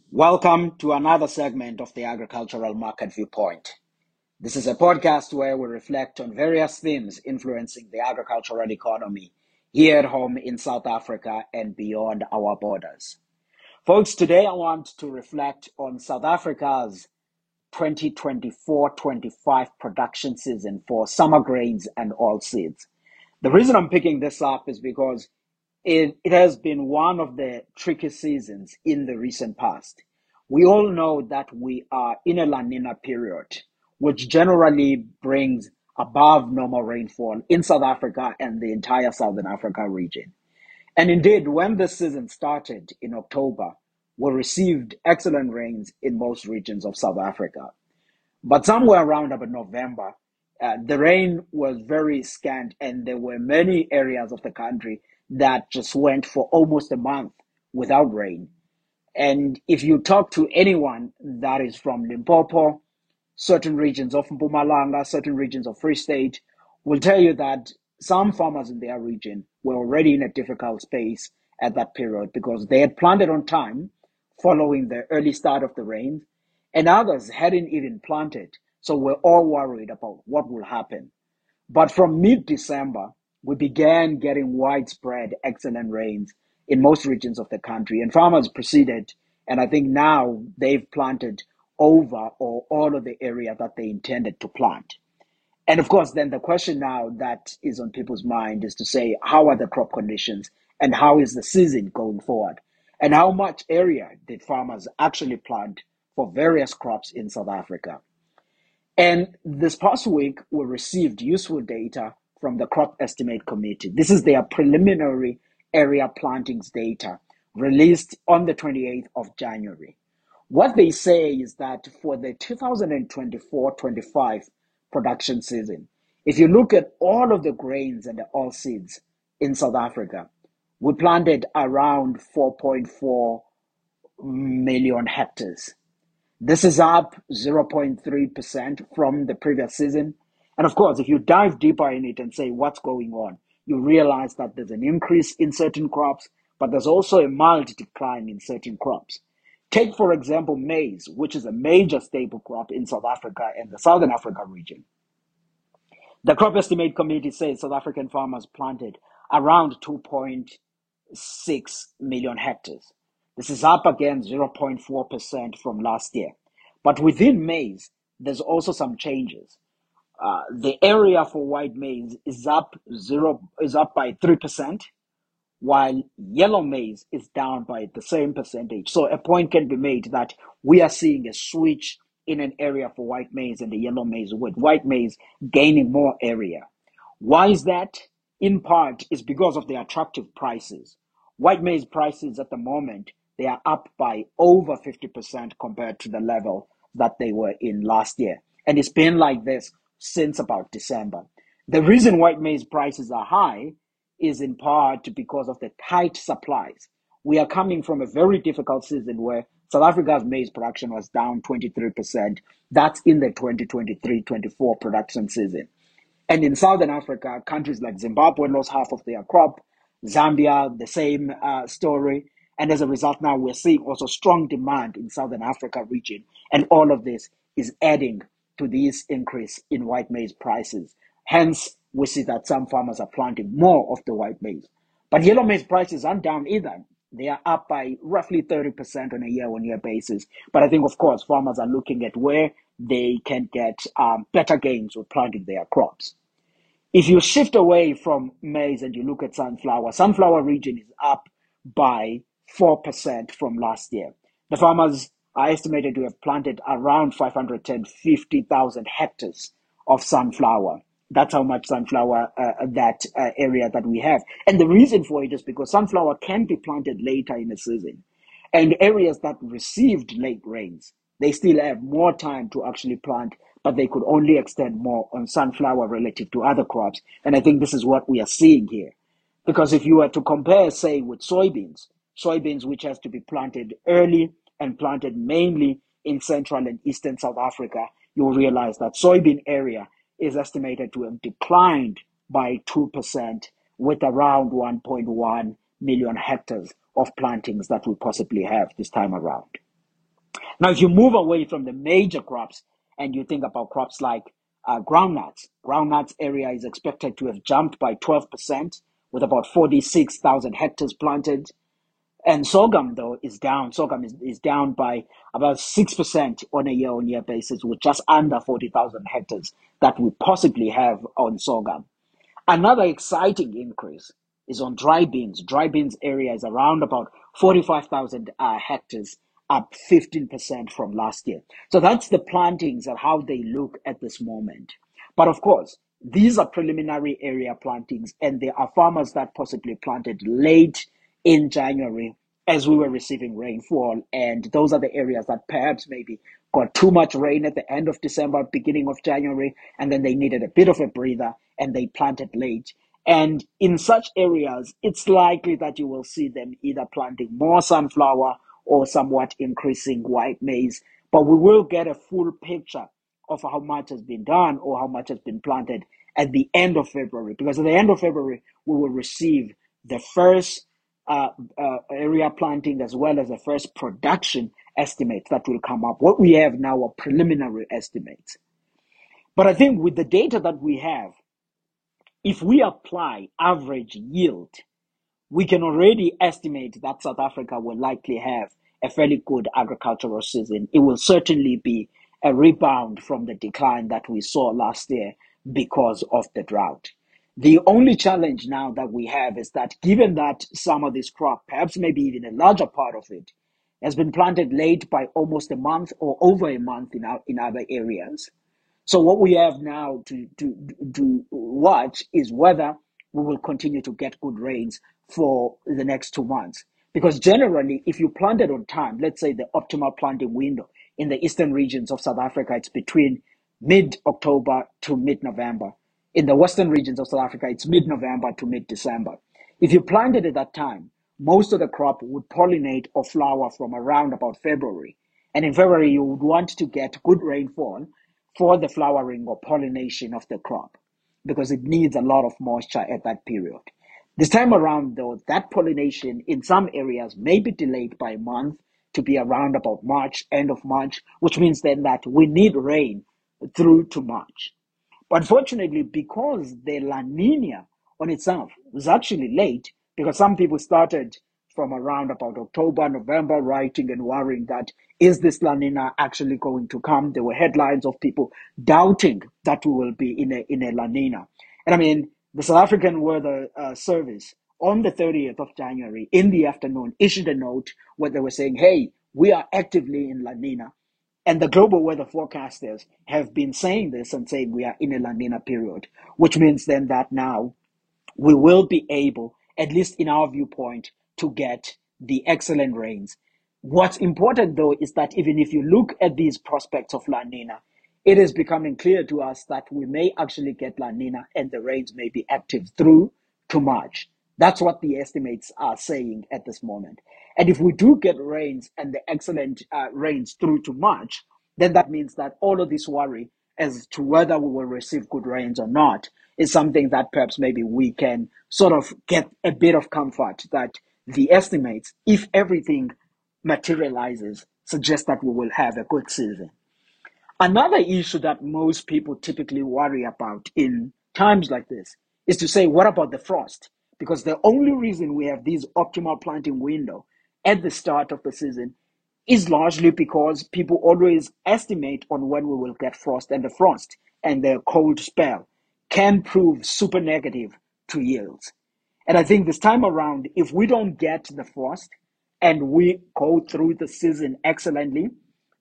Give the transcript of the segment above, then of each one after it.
Welcome to another segment of the Agricultural Market Viewpoint. This is a podcast where we reflect on various themes influencing the agricultural economy here at home in South Africa and beyond our borders. Folks, today I want to reflect on South Africa's 2024-25 production season for summer grains and oilseeds. The reason I'm picking this up is because it has been one of the tricky seasons in the recent past. We all know that we are in a La Nina period, which generally brings above normal rainfall in South Africa and the entire Southern Africa region. And indeed, when the season started in October, we received excellent rains in most regions of South Africa. But somewhere around about November, the rain was very scant, and there were many areas of the country that just went for almost a month without rain. And if you talk to anyone that is from Limpopo, certain regions of Mpumalanga, certain regions of Free State, will tell you that some farmers in their region were already in a difficult space at that period because they had planted on time following the early start of the rain, and others hadn't even planted. So we're all worried about what will happen. But from mid-December, we began getting widespread excellent rains in most regions of the country, and farmers proceeded, and I think now they've planted over or all of the area that they intended to plant. And of course, then the question now that is on people's mind is to say, how are the crop conditions and how is the season going forward? And how much area did farmers actually plant for various crops in South Africa? And this past week, we received useful data from the Crop Estimate Committee. This is their preliminary area plantings data released on the 28th of January. What they say is that for the 2024-25 production season, if you look at all of the grains and the oilseeds in South Africa, we planted around 4.4 million hectares. This is up 0.3% from the previous season. And of course, if you dive deeper in it and say what's going on, you realize that there's an increase in certain crops, but there's also a mild decline in certain crops. Take, for example, maize, which is a major staple crop in South Africa and the Southern Africa region. The Crop Estimate Committee says South African farmers planted around 2.6 million hectares. This is up again 0.4% from last year. But within maize, there's also some changes. The area for white maize is up by 3%, while yellow maize is down by the same percentage. So a point can be made that we are seeing a switch in an area for white maize and the yellow maize, with white maize gaining more area. Why is that? In part, is because of the attractive prices. White maize prices at the moment, they are up by over 50% compared to the level that they were in last year. And it's been like this since about December. The reason white maize prices are high is in part because of the tight supplies. We are coming from a very difficult season where South Africa's maize production was down 23%. That's in the 2023-24 production season. And in Southern Africa, countries like Zimbabwe lost half of their crop, Zambia, the same story. And as a result, now we're seeing also strong demand in Southern Africa region. And all of this is adding to this increase in white maize prices. Hence, we see that some farmers are planting more of the white maize. But yellow maize prices aren't down either. They are up by roughly 30% on a year-on-year basis. But I think, of course, farmers are looking at where they can get better gains with planting their crops. If you shift away from maize and you look at sunflower region is up by 4% from last year. The farmers are estimated to have planted around 550,000 hectares of sunflower. That's how much sunflower that area that we have. And the reason for it is because sunflower can be planted later in the season. And areas that received late rains, they still have more time to actually plant, but they could only extend more on sunflower relative to other crops. And I think this is what we are seeing here. Because if you were to compare, say, with soybeans which has to be planted early and planted mainly in central and eastern South Africa, you'll realize that soybean area is estimated to have declined by 2% with around 1.1 million hectares of plantings that we possibly have this time around. Now, if you move away from the major crops and you think about crops like groundnuts area is expected to have jumped by 12% with about 46,000 hectares planted. And sorghum, though, is down. Sorghum is down by about 6% on year basis, with just under 40,000 hectares that we possibly have on sorghum. Another exciting increase is on dry beans. Dry beans area is around about 45,000 hectares, up 15% from last year. So that's the plantings and how they look at this moment. But of course, these are preliminary area plantings, and there are farmers that possibly planted late in January as we were receiving rainfall. And those are the areas that perhaps maybe got too much rain at the end of December, beginning of January, and then they needed a bit of a breather and they planted late. And in such areas, it's likely that you will see them either planting more sunflower or somewhat increasing white maize. But we will get a full picture of how much has been done or how much has been planted at the end of February, because at the end of February, we will receive the first area planting as well as the first production estimates that will come up. What we have now are preliminary estimates. But I think with the data that we have, if we apply average yield, we can already estimate that South Africa will likely have a fairly good agricultural season. It will certainly be a rebound from the decline that we saw last year because of the drought. The only challenge now that we have is that given that some of this crop, perhaps maybe even a larger part of it, has been planted late by almost a month or over a month in other areas. So what we have now to watch is whether we will continue to get good rains for the next 2 months. Because generally, if you plant it on time, let's say the optimal planting window in the eastern regions of South Africa, it's between mid-October to mid-November. In the western regions of South Africa, it's mid-November to mid-December. If you planted at that time, most of the crop would pollinate or flower from around about February. And in February, you would want to get good rainfall for the flowering or pollination of the crop because it needs a lot of moisture at that period. This time around, though, that pollination in some areas may be delayed by a month to be around about March, end of March, which means then that we need rain through to March. But unfortunately, because the La Nina on itself was actually late, because some people started from around about October, November, writing and worrying that is this La Nina actually going to come? There were headlines of people doubting that we will be in a La Nina. And I mean, the South African Weather Service on the 30th of January in the afternoon issued a note where they were saying, hey, we are actively in La Nina. And the global weather forecasters have been saying this and saying we are in a La Nina period, which means then that now we will be able, at least in our viewpoint, to get the excellent rains. What's important, though, is that even if you look at these prospects of La Nina, it is becoming clear to us that we may actually get La Nina and the rains may be active through to March. That's what the estimates are saying at this moment. And if we do get rains and the excellent rains through to March, then that means that all of this worry as to whether we will receive good rains or not is something that perhaps maybe we can sort of get a bit of comfort that the estimates, if everything materializes, suggest that we will have a good season. Another issue that most people typically worry about in times like this is to say, what about the frost? Because the only reason we have this optimal planting window at the start of the season is largely because people always estimate on when we will get frost, and the frost and the cold spell can prove super negative to yields. And I think this time around, if we don't get the frost and we go through the season excellently,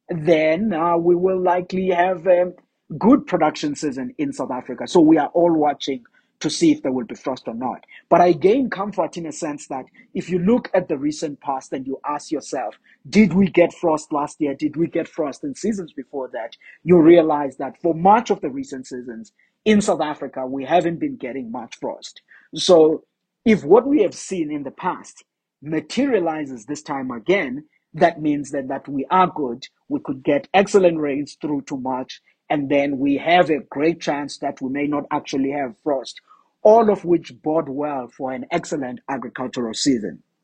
then we will likely have a good production season in South Africa. So we are all watching to see if there will be frost or not. But I gain comfort in a sense that if you look at the recent past and you ask yourself, did we get frost last year? Did we get frost in seasons before that? You realize that for much of the recent seasons in South Africa, we haven't been getting much frost. So if what we have seen in the past materializes this time again, that means that we are good. We could get excellent rains through to March, and then we have a great chance that we may not actually have frost, all of which bode well for an excellent agricultural season.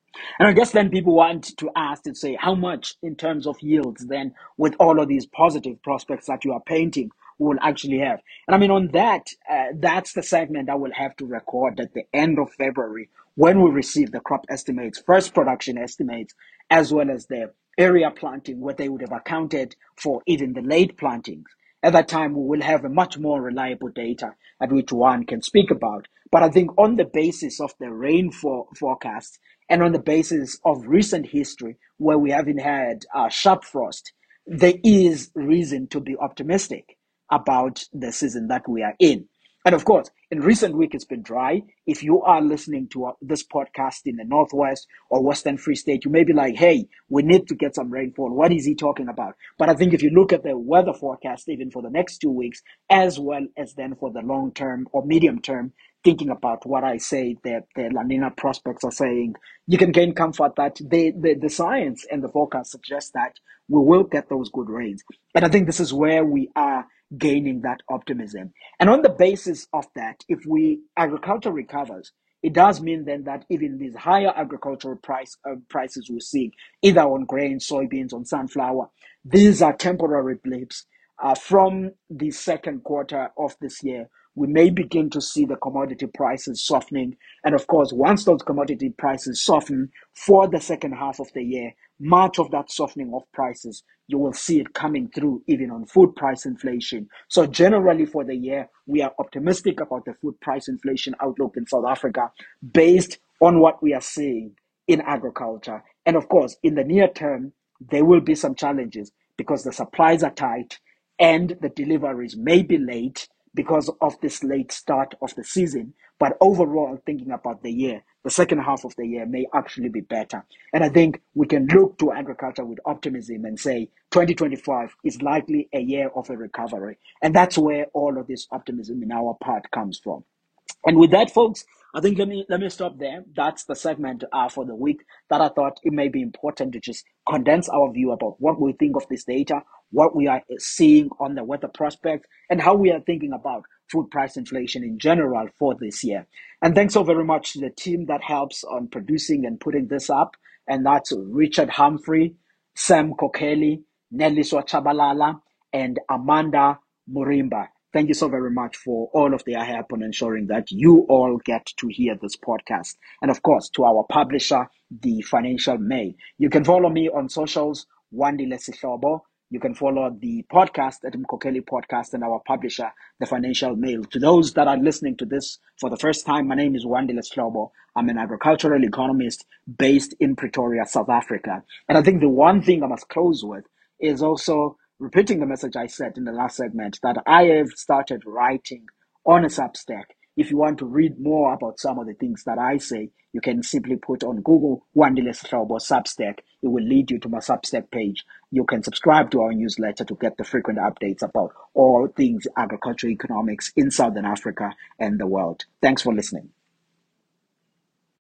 And I guess then people want to ask and say, how much in terms of yields then, with all of these positive prospects that you are painting, we will actually have? And I mean, on that, that's the segment I will have to record at the end of February when we receive the crop estimates, first production estimates, as well as the area planting, where they would have accounted for even the late plantings. At that time, we will have a much more reliable data at which one can speak about. But I think on the basis of the rainfall forecast and on the basis of recent history, where we haven't had sharp frost, there is reason to be optimistic about the season that we are in. And of course, in recent week, it's been dry. If you are listening to this podcast in the Northwest or Western Free State, you may be like, hey, we need to get some rainfall. What is he talking about? But I think if you look at the weather forecast, even for the next 2 weeks, as well as then for the long term or medium term, thinking about what I say, the La Nina prospects are saying, you can gain comfort that the science and the forecast suggest that we will get those good rains. And I think this is where we are gaining that optimism. And on the basis of that, if agriculture recovers, it does mean then that even these higher agricultural prices we're seeing, either on grain, soybeans, on sunflower, these are temporary blips. From the second quarter of this year, we may begin to see the commodity prices softening. And of course, once those commodity prices soften for the second half of the year, much of that softening of prices, you will see it coming through even on food price inflation. So generally for the year, we are optimistic about the food price inflation outlook in South Africa based on what we are seeing in agriculture. And of course, in the near term, there will be some challenges because the supplies are tight and the deliveries may be late because of this late start of the season. But overall, thinking about the year, the second half of the year may actually be better. And I think we can look to agriculture with optimism and say 2025 is likely a year of a recovery. And that's where all of this optimism in our part comes from. And with that, folks, I think let me stop there. That's the segment for the week that I thought it may be important to just condense our view about what we think of this data, what we are seeing on the weather prospect, and how we are thinking about food price inflation in general for this year. And thanks so very much to the team that helps on producing and putting this up. And that's Richard Humphrey, Sam Kokeli, Nelly Chabalala, and Amanda Murimba. Thank you so very much for all of their help on ensuring that you all get to hear this podcast. And of course, to our publisher, The Financial Mail. You can follow me on socials, Wandile Sihlobo. You can follow the podcast at Mkokeli Podcast and our publisher, The Financial Mail. To those that are listening to this for the first time, my name is Wandile Sihlobo. I'm an agricultural economist based in Pretoria, South Africa. And I think the one thing I must close with is also repeating the message I said in the last segment that I have started writing on a Substack. If you want to read more about some of the things that I say, you can simply put on Google Wandile Sihlobo Substack. It will lead you to my Substack page. You can subscribe to our newsletter to get the frequent updates about all things agricultural economics in Southern Africa and the world. Thanks for listening.